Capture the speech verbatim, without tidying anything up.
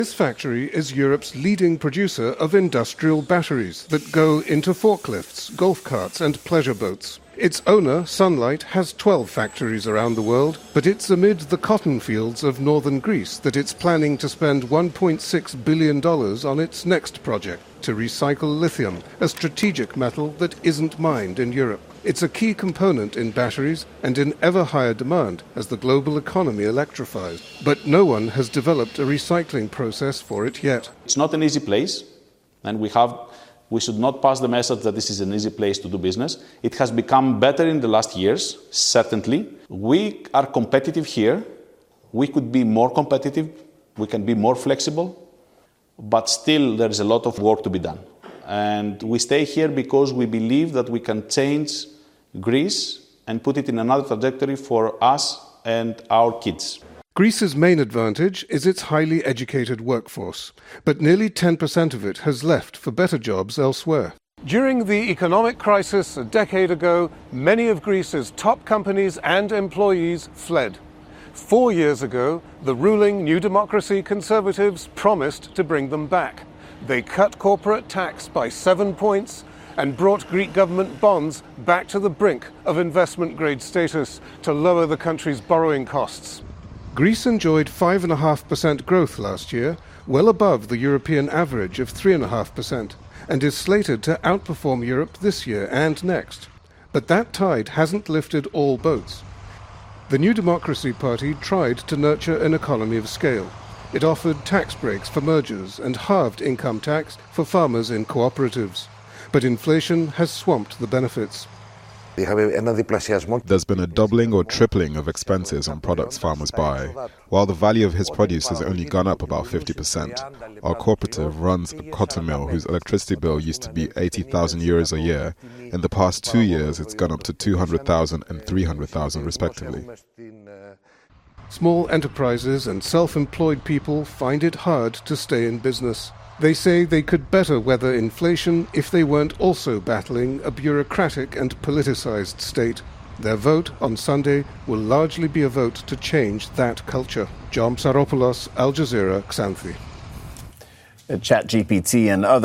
This factory is Europe's leading producer of industrial batteries that go into forklifts, golf carts and pleasure boats. Its owner, Sunlight, has twelve factories around the world, but it's amid the cotton fields of northern Greece that it's planning to spend one point six billion dollars on its next project, to recycle lithium, a strategic metal that isn't mined in Europe. It's a key component in batteries and in ever higher demand as the global economy electrifies. But no one has developed a recycling process for it yet. It's not an easy place, and we have we should not pass the message that this is an easy place to do business. It has become better in the last years, certainly. We are competitive here. We could be more competitive. We can be more flexible. But still, there is a lot of work to be done. And we stay here because we believe that we can change Greece and put it in another trajectory for us and our kids. Greece's main advantage is its highly educated workforce, but nearly ten percent of it has left for better jobs elsewhere. During the economic crisis a decade ago, many of Greece's top companies and employees fled. Four years ago, the ruling New Democracy Conservatives promised to bring them back. They cut corporate tax by seven points and brought Greek government bonds back to the brink of investment-grade status to lower the country's borrowing costs. Greece enjoyed five point five percent growth last year, well above the European average of three point five percent, and is slated to outperform Europe this year and next. But that tide hasn't lifted all boats. The New Democracy Party tried to nurture an economy of scale. It offered tax breaks for mergers and halved income tax for farmers in cooperatives. But inflation has swamped the benefits. There's been a doubling or tripling of expenses on products farmers buy, while the value of his produce has only gone up about fifty percent. Our cooperative runs a cotton mill whose electricity bill used to be eighty thousand euros a year. In the past two years, it's gone up to two hundred thousand and three hundred thousand respectively. Small enterprises and self-employed people find it hard to stay in business. They say they could better weather inflation if they weren't also battling a bureaucratic and politicized state. Their vote on Sunday will largely be a vote to change that culture. John Psaropoulos, Al Jazeera, Xanthi. ChatGPT and other